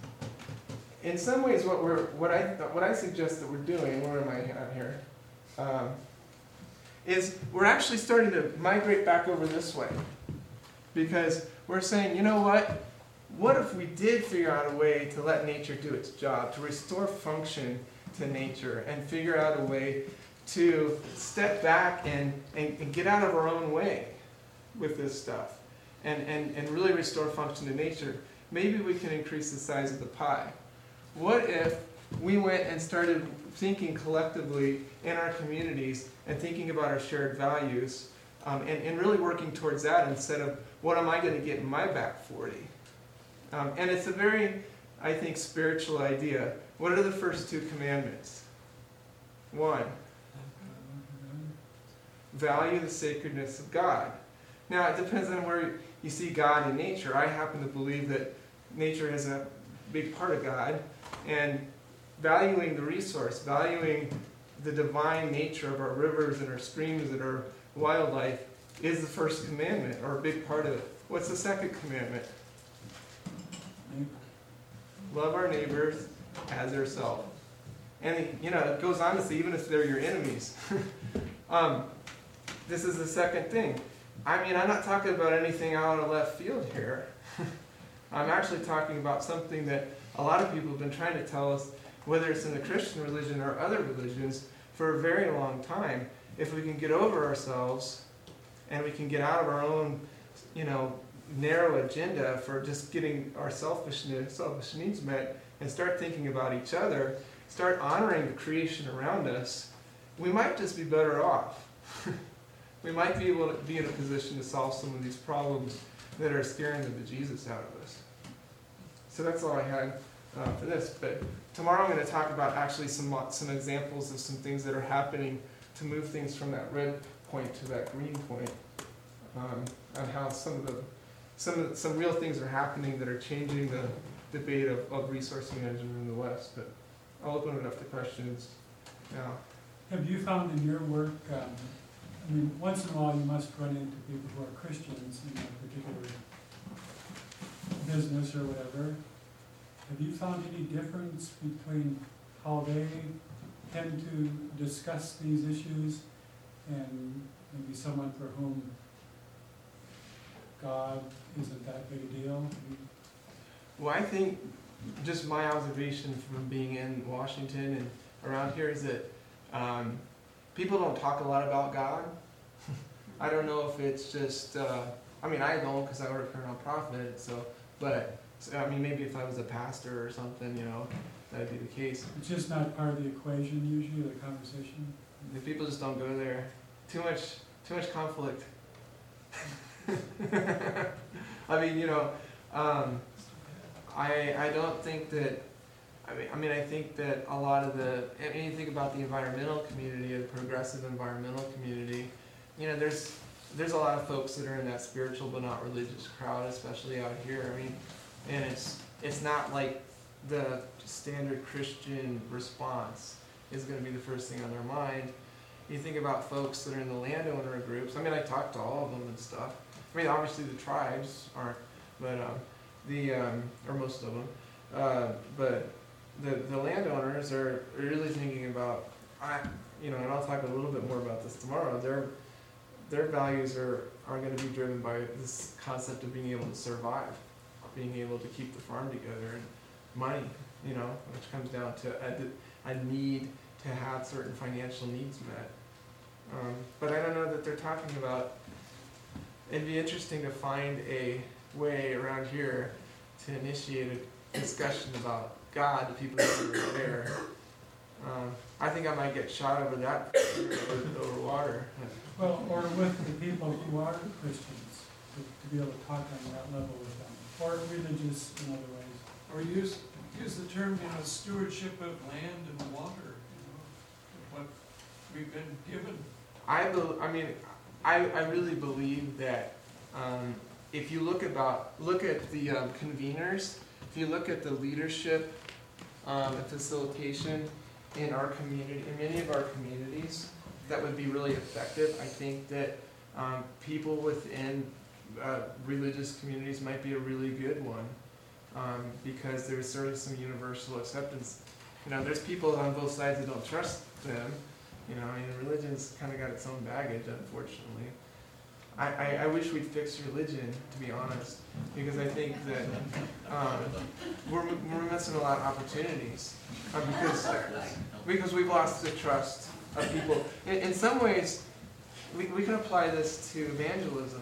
in some ways, what we're, what I, what I suggest that we're doing, where am I at here, um, is we're actually starting to migrate back over this way, because we're saying, you know what? What if we did figure out a way to let nature do its job, to restore function to nature, and figure out a way to step back and, and, and get out of our own way with this stuff, and, and, and really restore function to nature? Maybe we can increase the size of the pie. What if we went and started thinking collectively in our communities and thinking about our shared values um, and, and really working towards that instead of what am I going to get in my back forty? Um, and it's a very, I think, spiritual idea. What are the first two commandments? One, value the sacredness of God. Now, it depends on where you see God in nature. I happen to believe that nature is a big part of God, and valuing the resource, valuing the divine nature of our rivers and our streams and our wildlife is the first commandment, or a big part of it. What's the second commandment? Love our neighbors as ourselves. And, you know, it goes on to say, even if they're your enemies. um, this is the second thing. I mean, I'm not talking about anything out of left field here. I'm actually talking about something that a lot of people have been trying to tell us, whether it's in the Christian religion or other religions, for a very long time. If we can get over ourselves and we can get out of our own, you know, narrow agenda for just getting our selfishness, selfish needs met, and start thinking about each other, start honoring the creation around us, we might just be better off. We might be able to be in a position to solve some of these problems that are scaring the bejesus out of us. So that's all I had uh, for this. But tomorrow I'm going to talk about actually some some examples of some things that are happening to move things from that red point to that green point, um, and how some of the some of the, some real things are happening that are changing the debate of, of resource management in the West. But I'll open it up to questions now.
Have you found in your work, um, I mean, once in a while you must run into people who are Christians in a particular business or whatever. Have you found any difference between how they tend to discuss these issues and maybe someone for whom God isn't that big a deal?
Well, I think just my observation from being in Washington and around here is that um, people don't talk a lot about God. I don't know if it's just, uh, I mean, I don't because I work for a nonprofit, so, but, so, I mean, maybe if I was a pastor or something, you know, that'd be the case.
It's just not part of the equation usually, the conversation?
The people just don't go there. Too much, too much conflict. I mean, you know, um, I I don't think that. I mean, I mean, I think that a lot of the. I mean, you think about the environmental community, the progressive environmental community. You know, there's there's a lot of folks that are in that spiritual but not religious crowd, especially out here. I mean, and it's it's not like the standard Christian response is going to be the first thing on their mind. You think about folks that are in the landowner groups. I mean, I talk to all of them and stuff. I mean, obviously the tribes aren't, but um, the um, or most of them. Uh, but the the landowners are really thinking about, I, you know, and I'll talk a little bit more about this tomorrow. Their their values are are going to be driven by this concept of being able to survive, being able to keep the farm together, and money. You know, which comes down to a, a need to have certain financial needs met. Um, but I don't know that they're talking about. It'd be interesting to find a way around here to initiate a discussion about God to people that are there. Um, I think I might get shot over that over, over water.
Well, or with the people who are Christians, to, to be able to talk on that level with them, or religious in other ways.
Or use, use the term, you know, stewardship of land and water, you know, what we've been given.
I, be, I mean, I, I really believe that um, if you look about look at the um, conveners, if you look at the leadership um, and facilitation in our community, in many of our communities, that would be really effective. I think that um, people within uh, religious communities might be a really good one um, because there's sort of some universal acceptance. You know, there's people on both sides that don't trust them. You know, I mean, religion's kind of got its own baggage, unfortunately. I, I, I wish we'd fix religion, to be honest, because I think that um, we're, we're missing a lot of opportunities uh, because, because we've lost the trust of people. In, in some ways, we, we can apply this to evangelism.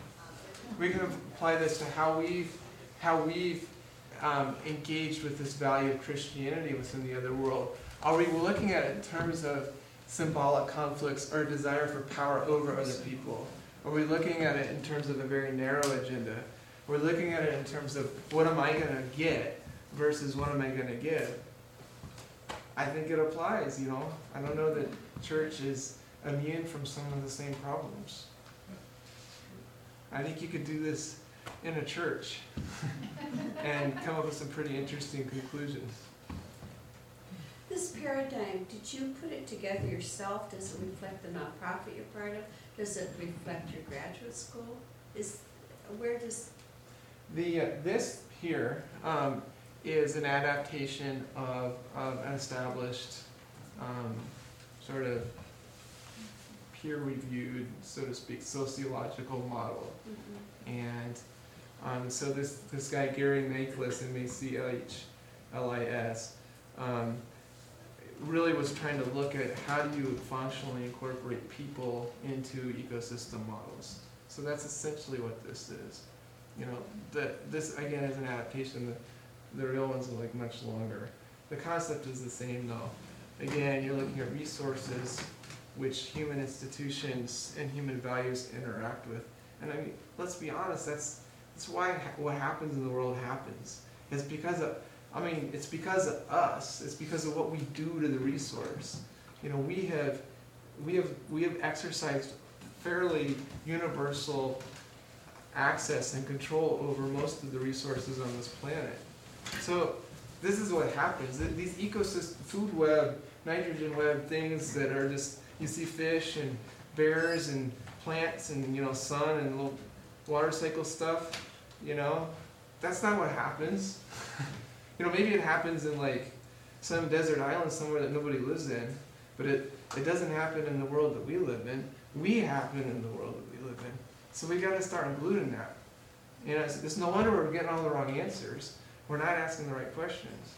We can apply this to how we've, how we've um, engaged with this value of Christianity within the other world. Are we looking at it in terms of symbolic conflicts or desire for power over other people? Are we looking at it in terms of a very narrow agenda? We're looking at it in terms of what am I going to get versus what am I going to give? I think it applies, you know. I don't know that church is immune from some of the same problems. I think you could do this in a church and come up with some pretty interesting conclusions.
This paradigm, did you put it together yourself? Does it reflect the nonprofit you're part of? Does it reflect your graduate school? Is where does
the uh, this here um, is an adaptation of, of an established um, sort of peer-reviewed, so to speak, sociological model, mm-hmm. and um, so this this guy Gary Makelis, M A C H L I S. Um, really was trying to look at how do you functionally incorporate people into ecosystem models. So that's essentially what this is. You know, the, this again is an adaptation. The, the real ones are like much longer. The concept is the same though. Again, you're looking at resources which human institutions and human values interact with. And I mean, let's be honest, that's, that's why ha what happens in the world happens. It's because of, I mean, it's because of us. It's because of what we do to the resource. You know, we have, we have, we have exercised fairly universal access and control over most of the resources on this planet. So this is what happens. These ecosystem, food web, nitrogen web things that are just, you see fish and bears and plants and, you know, sun and little water cycle stuff, you know, that's not what happens. You know, maybe it happens in like some desert island somewhere that nobody lives in, but it, it doesn't happen in the world that we live in. We happen in the world that we live in. So we gotta start including that. You know, it's, it's no wonder we're getting all the wrong answers. We're not asking the right questions.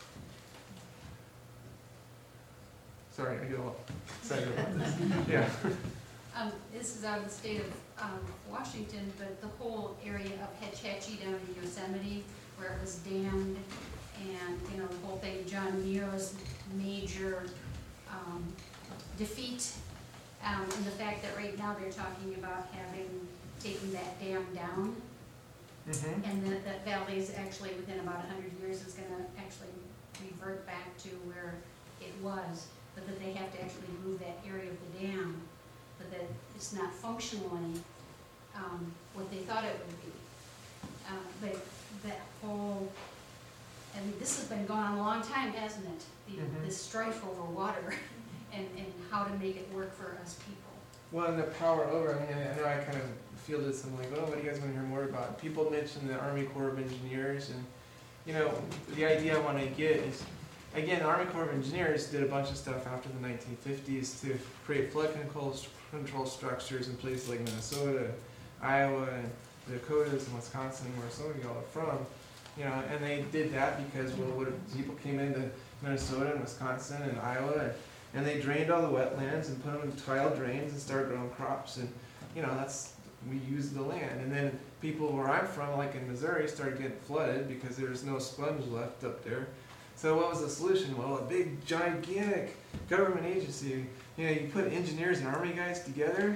Sorry, I get all excited about this. Yeah.
Um, this is out of the state of um, Washington, but the whole area of Hetch Hetchy down in Yosemite, where it was dammed, and you know the whole thing, John Muir's major um, defeat, um, and the fact that right now they're talking about having taken that dam down,
Mm-hmm.
and that that valley is actually within about a hundred years is going to actually revert back to where it was, but that they have to actually move that area of the dam, but that it's not functionally um, what they thought it would be. Uh, but that whole, I mean, this has been going on a long time, hasn't it? The,
Mhm.
This strife over water and, and how to make it work for us people.
Well, and the power over, I mean, I know I kind of feel this, I'm like, oh, what do you guys want to hear more about? People mention the Army Corps of Engineers, and, you know, the idea I want to get is, again, the Army Corps of Engineers did a bunch of stuff after the nineteen fifties to create flood control, control structures in places like Minnesota, Iowa, and the Dakotas, and Wisconsin, where some of y'all are from. You know, and they did that because, well, what if people came into Minnesota and Wisconsin and Iowa, and, and they drained all the wetlands and put them in tile drains and started growing crops, and, you know, that's, we used the land. And then people where I'm from, like in Missouri, started getting flooded because there's no sponge left up there. So what was the solution? Well, a big, gigantic government agency. You know, you put engineers and army guys together.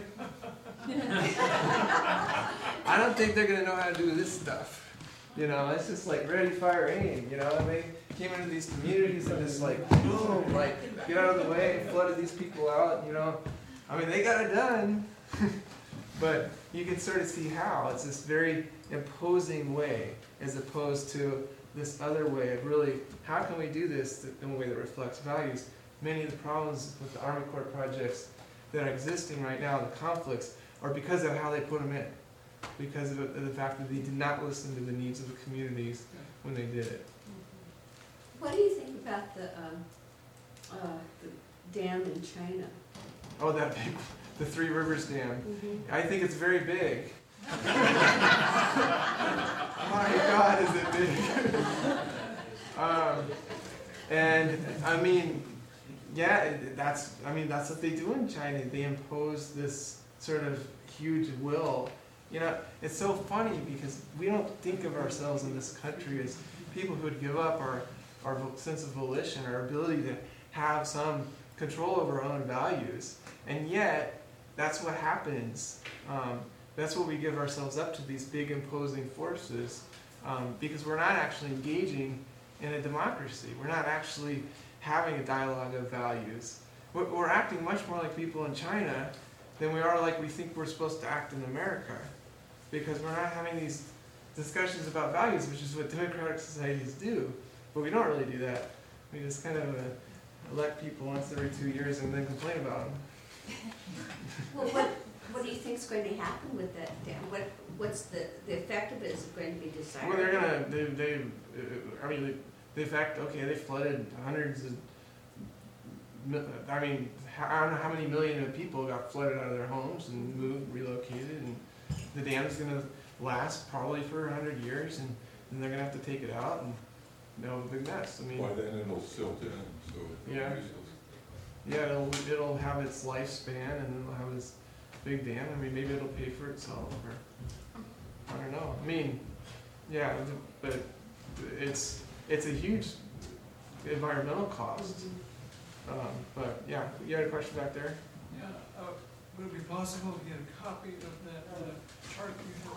I don't think they're gonna know how to do this stuff. You know, it's just like ready, fire, aim. You know, and they came into these communities and just like, boom, like get out of the way, and flooded these people out. You know, I mean, they got it done. But you can sort of see how it's this very imposing way, as opposed to this other way of really, how can we do this in a way that reflects values? Many of the problems with the Army Corps projects that are existing right now, the conflicts, are because of how they put them in. Because of the fact that they did not listen to the needs of the communities when they did it.
What do you think about the, um, uh, the dam in China?
Oh, that big, the Three Rivers Dam.
Mm-hmm.
I think it's very big. My God, is it big? um, and I mean, yeah, that's, I mean, that's what they do in China. They impose this sort of huge will. You know, it's so funny because we don't think of ourselves in this country as people who would give up our, our sense of volition, our ability to have some control over our own values. And yet, that's what happens. Um, that's what we give ourselves up to, these big imposing forces, um, because we're not actually engaging in a democracy. We're not actually having a dialogue of values. We're, we're acting much more like people in China than we are like we think we're supposed to act in America. Because we're not having these discussions about values, which is what democratic societies do. But we don't really do that. We just kind of uh, elect people once every two years and then complain about them.
Well, what, what do you think is going to happen with that dam? What, what's the, the effect of it? Is it going to be desired?
Well, they're gonna, they, they, uh, I mean, they, they fact, okay, they flooded hundreds of, mil- I mean, I don't know how many million of people got flooded out of their homes and moved, relocated, and the dam's gonna last probably for a hundred years, and then they're gonna have to take it out, and they'll have a big mess. I mean,
By then it'll silt in, so. it'll
Yeah.
be silt.
yeah, it'll, it'll have its lifespan, and then it'll have this big dam. I mean, maybe it'll pay for itself, or, I don't know. I mean, Yeah, but it's, it's a huge environmental cost. Um, but yeah, you had a question back there?
Yeah, uh, would it be possible to get a copy of that, uh, chart you have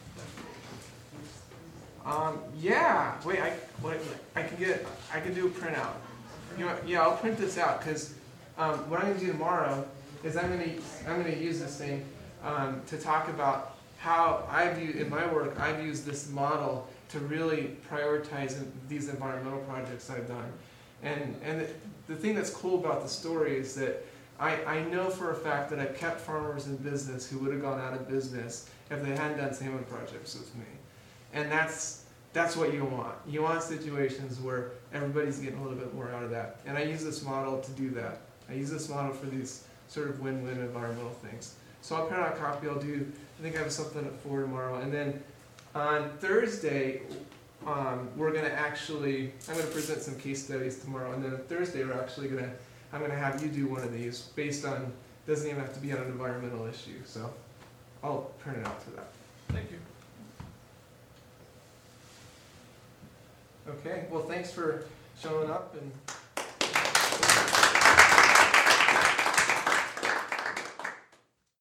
up there?
Um, yeah, wait, I, wait, I can get, I can do a printout. You know, what, yeah, I'll print this out, cause, um, what I'm gonna do tomorrow is I'm gonna, I'm gonna use this thing, um, to talk about how I've used, in my work, I've used this model to really prioritize in- these environmental projects I've done. And, and the, the thing that's cool about the story is that I, I know for a fact that I've kept farmers in business who would have gone out of business if they hadn't done salmon projects with me. And that's, that's what you want. You want situations where everybody's getting a little bit more out of that. And I use this model to do that. I use this model for these sort of win-win environmental things. So I'll print out a copy, I'll do, I think I have something at four tomorrow. And then on Thursday, um, we're gonna actually, I'm gonna present some case studies tomorrow. And then on Thursday, we're actually gonna, I'm gonna have you do one of these based on, doesn't even have to be on an environmental issue. So I'll print it out for that.
Thank you.
Okay, well, thanks for showing up and